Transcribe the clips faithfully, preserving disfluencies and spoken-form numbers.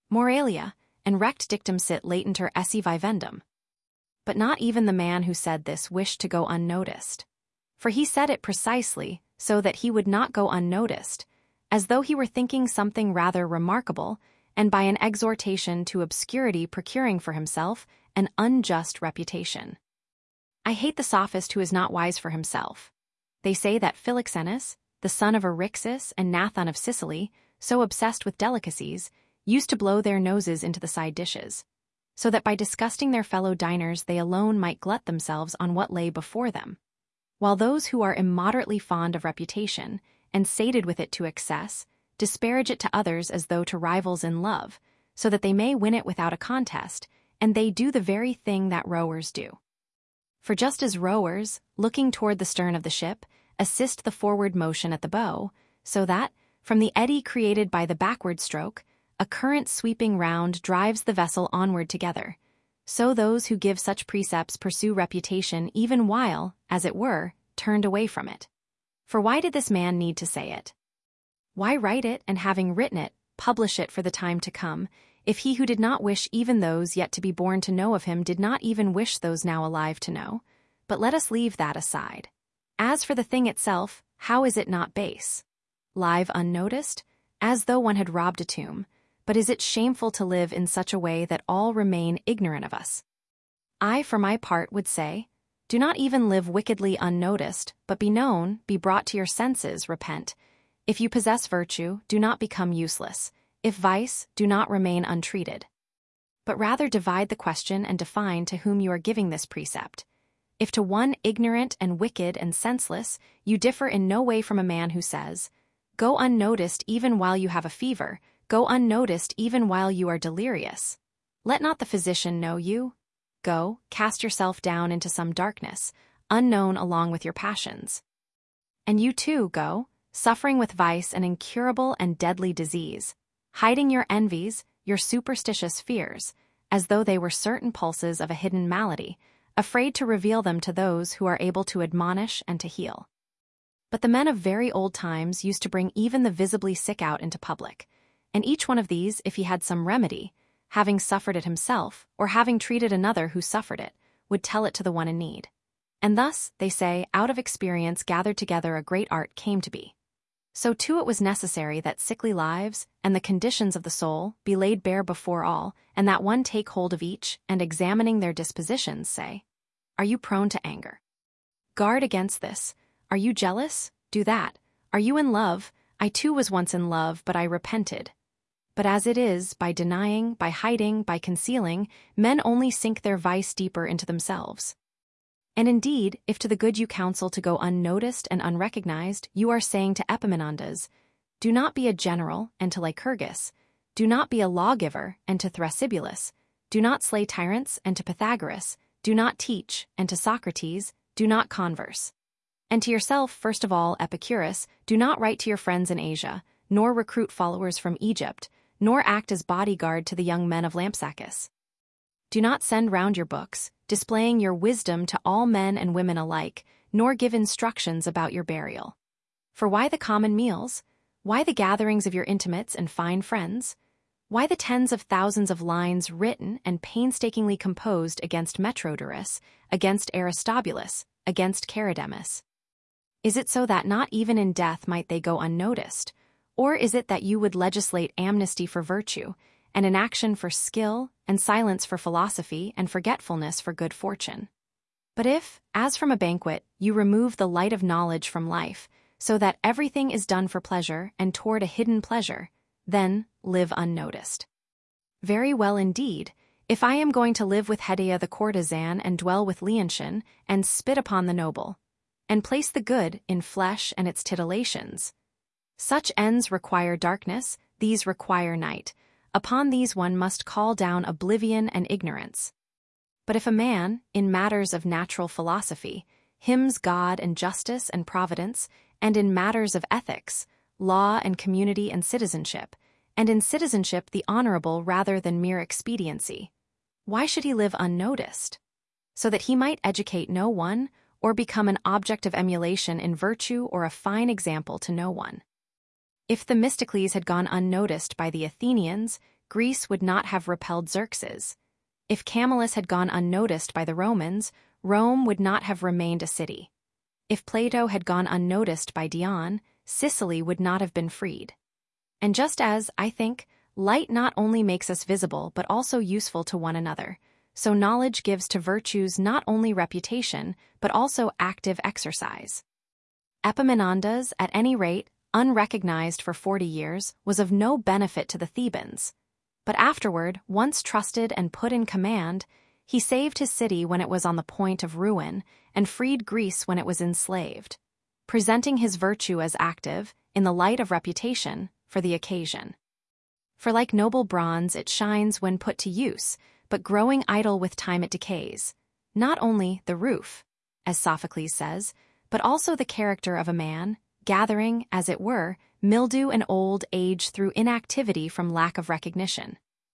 moralia, and rect dictum sit latentur esse vivendum. But not even the man who said this wished to go unnoticed. For he said it precisely so that he would not go unnoticed, as though he were thinking something rather remarkable, and by an exhortation to obscurity procuring for himself an unjust reputation. I hate the sophist who is not wise for himself. They say that Philoxenus, the son of Eryxis and Nathon of Sicily, so obsessed with delicacies, used to blow their noses into the side dishes, so that by disgusting their fellow diners they alone might glut themselves on what lay before them, while those who are immoderately fond of reputation, and sated with it to excess, disparage it to others as though to rivals in love, so that they may win it without a contest, and they do the very thing that rowers do. For just as rowers, looking toward the stern of the ship, assist the forward motion at the bow, so that, from the eddy created by the backward stroke, a current sweeping round drives the vessel onward together, so those who give such precepts pursue reputation even while, as it were, turned away from it. For why did this man need to say it? Why write it, and having written it, publish it for the time to come, if he who did not wish even those yet to be born to know of him did not even wish those now alive to know? But let us leave that aside. As for the thing itself, how is it not base? Live unnoticed, as though one had robbed a tomb, but is it shameful to live in such a way that all remain ignorant of us? I, for my part, would say, do not even live wickedly unnoticed, but be known, be brought to your senses, repent. If you possess virtue, do not become useless. If vice, do not remain untreated. But rather divide the question and define to whom you are giving this precept. If to one ignorant and wicked and senseless, you differ in no way from a man who says, go unnoticed even while you have a fever, go unnoticed even while you are delirious. Let not the physician know you. Go, cast yourself down into some darkness, unknown along with your passions. And you too go, suffering with vice an incurable and deadly disease, hiding your envies, your superstitious fears, as though they were certain pulses of a hidden malady, afraid to reveal them to those who are able to admonish and to heal. But the men of very old times used to bring even the visibly sick out into public, and each one of these, if he had some remedy, having suffered it himself, or having treated another who suffered it, would tell it to the one in need. And thus, they say, out of experience gathered together a great art came to be. So too it was necessary that sickly lives, and the conditions of the soul, be laid bare before all, and that one take hold of each, and examining their dispositions, say, are you prone to anger? Guard against this. Are you jealous? Do that. Are you in love? I too was once in love, but I repented. But as it is, by denying, by hiding, by concealing, men only sink their vice deeper into themselves. And indeed, if to the good you counsel to go unnoticed and unrecognized, you are saying to Epaminondas, do not be a general, and to Lycurgus, do not be a lawgiver, and to Thrasybulus, do not slay tyrants, and to Pythagoras, do not teach, and to Socrates, do not converse. And to yourself, first of all, Epicurus, do not write to your friends in Asia, nor recruit followers from Egypt, nor act as bodyguard to the young men of Lampsacus. Do not send round your books, displaying your wisdom to all men and women alike, nor give instructions about your burial. For why the common meals? Why the gatherings of your intimates and fine friends? Why the tens of thousands of lines written and painstakingly composed against Metrodorus, against Aristobulus, against Charidemus? Is it so that not even in death might they go unnoticed? Or is it that you would legislate amnesty for virtue, and inaction for skill, and silence for philosophy, and forgetfulness for good fortune? But if, as from a banquet, you remove the light of knowledge from life, so that everything is done for pleasure and toward a hidden pleasure, then live unnoticed. Very well indeed, if I am going to live with Hedea the courtesan and dwell with Leontian, and spit upon the noble, and place the good in flesh and its titillations. Such ends require darkness, these require night. Upon these one must call down oblivion and ignorance. But if a man, in matters of natural philosophy, hymns God and justice and providence, and in matters of ethics, law and community and citizenship, and in citizenship the honorable rather than mere expediency, why should he live unnoticed? So that he might educate no one, or become an object of emulation in virtue or a fine example to no one. If Themistocles had gone unnoticed by the Athenians, Greece would not have repelled Xerxes. If Camillus had gone unnoticed by the Romans, Rome would not have remained a city. If Plato had gone unnoticed by Dion, Sicily would not have been freed. And just as, I think, light not only makes us visible but also useful to one another, so knowledge gives to virtues not only reputation but also active exercise. Epaminondas, at any rate, unrecognized for forty years, was of no benefit to the Thebans. But afterward, once trusted and put in command, he saved his city when it was on the point of ruin and freed Greece when it was enslaved, presenting his virtue as active, in the light of reputation, for the occasion. For like noble bronze it shines when put to use, but growing idle with time it decays. Not only the roof, as Sophocles says, but also the character of a man, gathering, as it were, mildew and old age through inactivity from lack of recognition.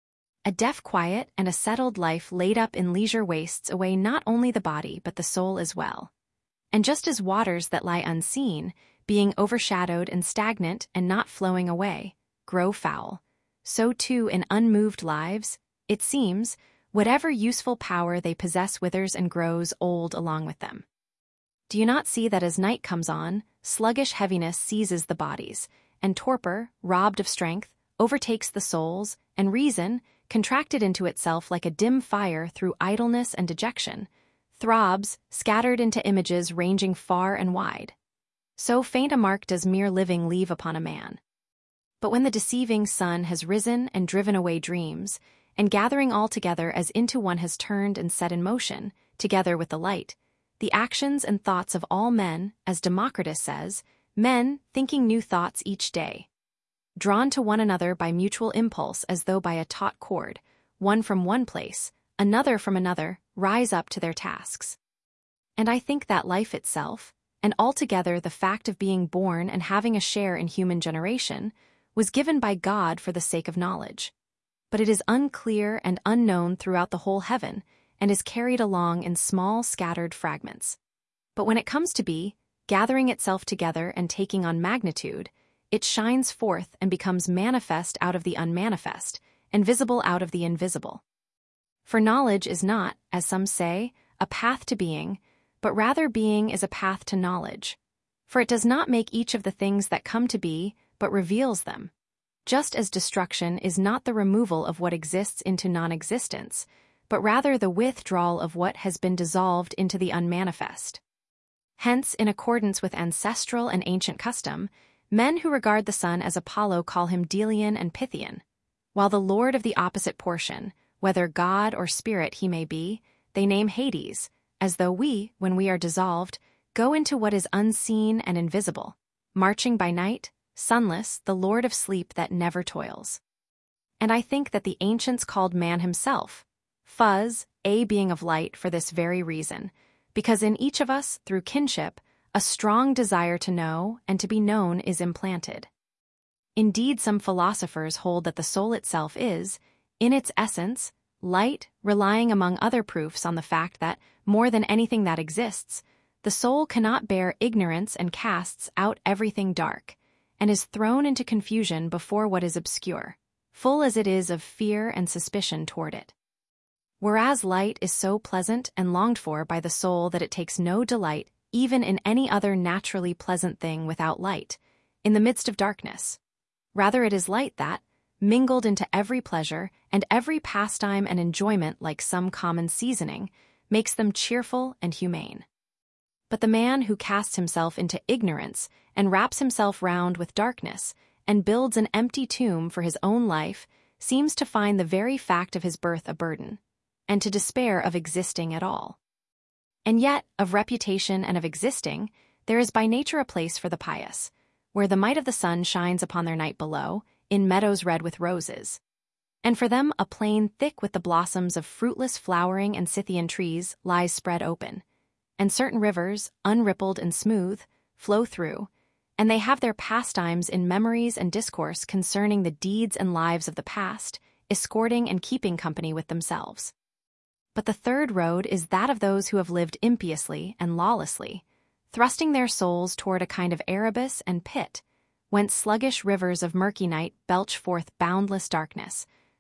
A deaf quiet and a settled life laid up in leisure wastes away not only the body but the soul as well. And just as waters that lie unseen, being overshadowed and stagnant and not flowing away, grow foul, so too in unmoved lives, it seems, whatever useful power they possess withers and grows old along with them. Do you not see that as night comes on, sluggish heaviness seizes the bodies, and torpor, robbed of strength, overtakes the souls, and reason, contracted into itself like a dim fire through idleness and dejection, throbs, scattered into images ranging far and wide. So faint a mark does mere living leave upon a man. But when the deceiving sun has risen and driven away dreams, and gathering all together as into one has turned and set in motion, together with the light, the actions and thoughts of all men, as Democritus says, men thinking new thoughts each day, drawn to one another by mutual impulse as though by a taut cord, one from one place, another from another, rise up to their tasks. And I think that life itself, and altogether the fact of being born and having a share in human generation, was given by God for the sake of knowledge. But it is unclear and unknown throughout the whole heaven, and is carried along in small scattered fragments. But when it comes to be, gathering itself together and taking on magnitude, it shines forth and becomes manifest out of the unmanifest, and visible out of the invisible. For knowledge is not, as some say, a path to being, but rather being is a path to knowledge. For it does not make each of the things that come to be, but reveals them. Just as destruction is not the removal of what exists into non-existence, but rather the withdrawal of what has been dissolved into the unmanifest. Hence, in accordance with ancestral and ancient custom, men who regard the sun as Apollo call him Delian and Pythian, while the lord of the opposite portion, whether god or spirit he may be, they name Hades, as though we, when we are dissolved, go into what is unseen and invisible, marching by night, sunless, the lord of sleep that never toils. And I think that the ancients called man himself, Phuz, a being of light, for this very reason, because in each of us, through kinship, a strong desire to know and to be known is implanted. Indeed, some philosophers hold that the soul itself is, in its essence, light, relying among other proofs on the fact that, more than anything that exists, the soul cannot bear ignorance and casts out everything dark, and is thrown into confusion before what is obscure, full as it is of fear and suspicion toward it. Whereas light is so pleasant and longed for by the soul that it takes no delight even in any other naturally pleasant thing without light, in the midst of darkness. Rather it is light that, mingled into every pleasure and every pastime and enjoyment like some common seasoning, makes them cheerful and humane. But the man who casts himself into ignorance and wraps himself round with darkness and builds an empty tomb for his own life seems to find the very fact of his birth a burden, and to despair of existing at all. And yet, of reputation and of existing, there is by nature a place for the pious, where the might of the sun shines upon their night below, in meadows red with roses. And for them a plain thick with the blossoms of fruitless flowering and Scythian trees lies spread open, and certain rivers, unrippled and smooth, flow through, and they have their pastimes in memories and discourse concerning the deeds and lives of the past, escorting and keeping company with themselves. But the third road is that of those who have lived impiously and lawlessly, thrusting their souls toward a kind of Erebus and pit, whence sluggish rivers of murky night belch forth boundless darkness,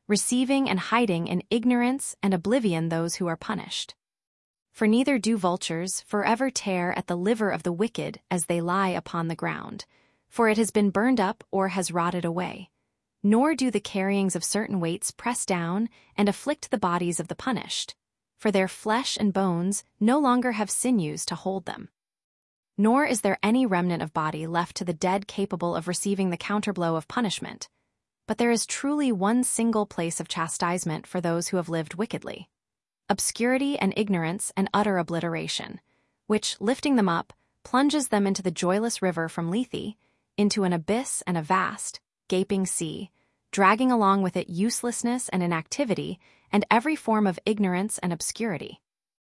receiving and hiding in ignorance and oblivion those who are punished. For neither do vultures forever tear at the liver of the wicked as they lie upon the ground, for it has been burned up or has rotted away. Nor do the carryings of certain weights press down and afflict the bodies of the punished, for their flesh and bones no longer have sinews to hold them. Nor is there any remnant of body left to the dead capable of receiving the counterblow of punishment, but there is truly one single place of chastisement for those who have lived wickedly: obscurity and ignorance and utter obliteration, which, lifting them up, plunges them into the joyless river from Lethe, into an abyss and a vast, gaping sea, dragging along with it uselessness and inactivity and every form of ignorance and obscurity.